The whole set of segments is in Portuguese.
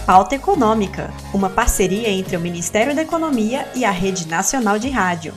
Pauta Econômica, uma parceria entre o Ministério da Economia e a Rede Nacional de Rádio.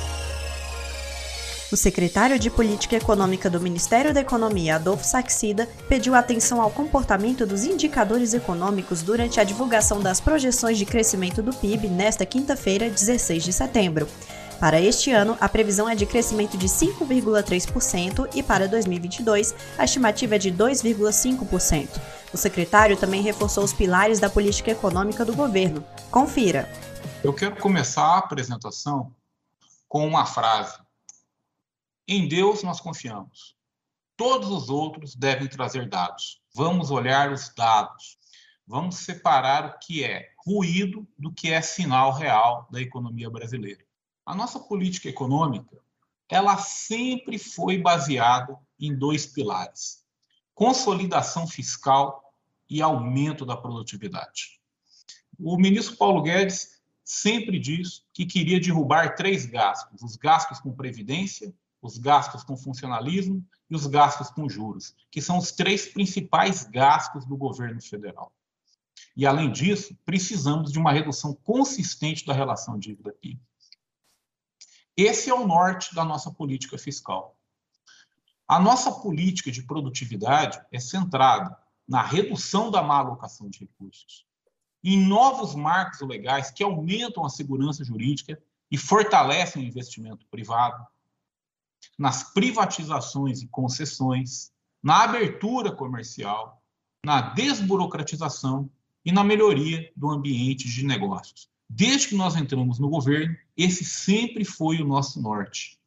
O secretário de Política Econômica do Ministério da Economia, Adolfo Saxida, pediu atenção ao comportamento dos indicadores econômicos durante a divulgação das projeções de crescimento do PIB nesta quinta-feira, 16 de setembro. Para este ano, a previsão é de crescimento de 5,3% e para 2022, a estimativa é de 2,5%. O secretário também reforçou os pilares da política econômica do governo. Confira. Eu quero começar a apresentação com uma frase. Em Deus nós confiamos. Todos os outros devem trazer dados. Vamos olhar os dados. Vamos separar o que é ruído do que é sinal real da economia brasileira. A nossa política econômica, ela sempre foi baseada em dois pilares: consolidação fiscal e aumento da produtividade. O ministro Paulo Guedes sempre diz que queria derrubar três gastos: os gastos com previdência, os gastos com funcionalismo e os gastos com juros, que são os três principais gastos do governo federal. E, além disso, precisamos de uma redução consistente da relação dívida-PIB. Esse é o norte da nossa política fiscal. A nossa política de produtividade é centrada na redução da má alocação de recursos, em novos marcos legais que aumentam a segurança jurídica e fortalecem o investimento privado, nas privatizações e concessões, na abertura comercial, na desburocratização e na melhoria do ambiente de negócios. Desde que nós entramos no governo, esse sempre foi o nosso norte.